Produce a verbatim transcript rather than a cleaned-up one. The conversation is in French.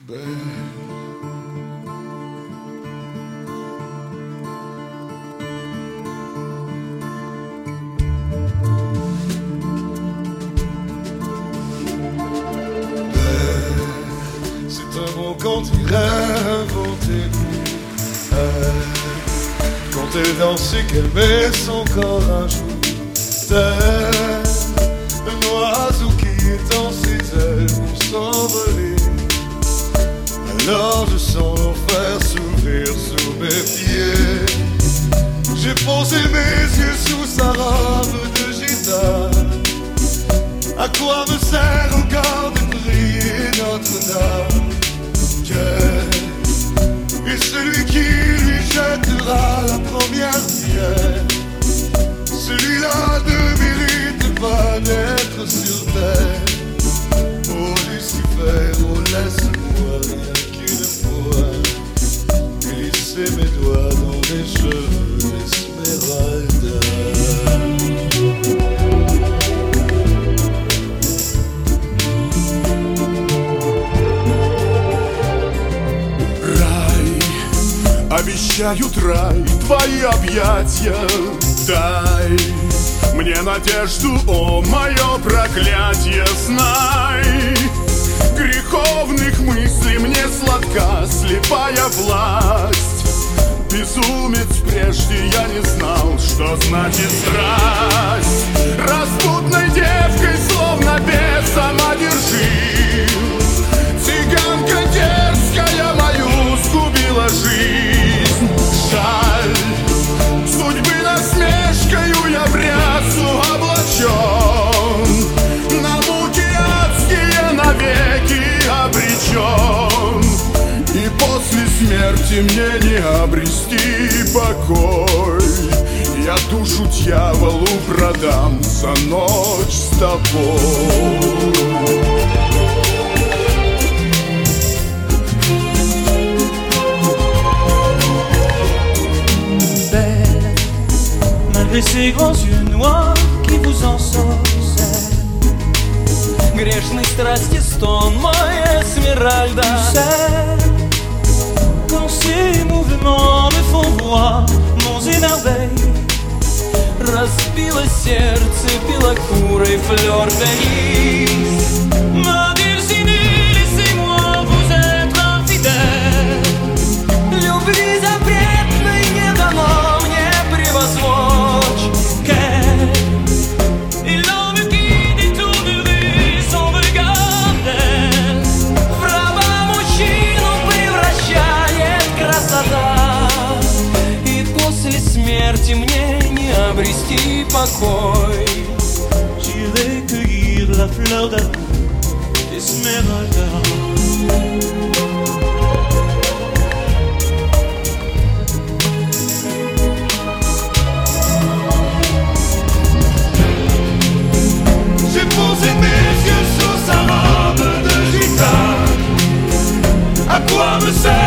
Quand il inventait quand elle dansait, qu'elle met son corps un jour, tel un oiseau qui étend ses ailes pour s'envoler. Alors je sens l'enfer s'ouvrir sous mes pieds. J'ai posé mes yeux sous sa robe de gitane. À quoi me sert encore de prier Notre-Dame? Et celui qui lui jettera la première pierre, celui-là ne mérite pas d'être sur terre. Oh Lucifer, oh laisse-moi rien qu'une fois glisser mes doigts dans les cheveux d'Esmeralda. Обещают рай, твои объятия, дай мне надежду, о, мое проклятие, знай. Греховных мыслей мне сладка слепая власть. Безумец, прежде я не знал, что значит страсть. Распутной девкой, словно бесом одержим, цыганка дерзкая мою сгубила жизнь. Жаль, судьбы насмешкою я в рясу облачен, на муки адские навеки обречен. И после смерти мне не обрести покой. Я душу дьяволу продам за ночь с тобой. Malgré ces grands yeux noirs qui vous ensorcellent, грешной страсти стон, моя Эсмеральда. Tu sais, quand ces mouvements me font voir mon émerveil, разбило сердце белокурой флёр-де-лис. Ma Virginie, laissez-moi vous être infidèle. Любви запретной не дано мне превозмочь. И l'homme qui détournerait son regard d'elle, право мужчину превращает красота. И после смерти мне не обрести покой. J'irai cueillir la fleur d'amour d'Esmeralda. J'ai posé mes yeux sur sa robe de gitane. À quoi me sert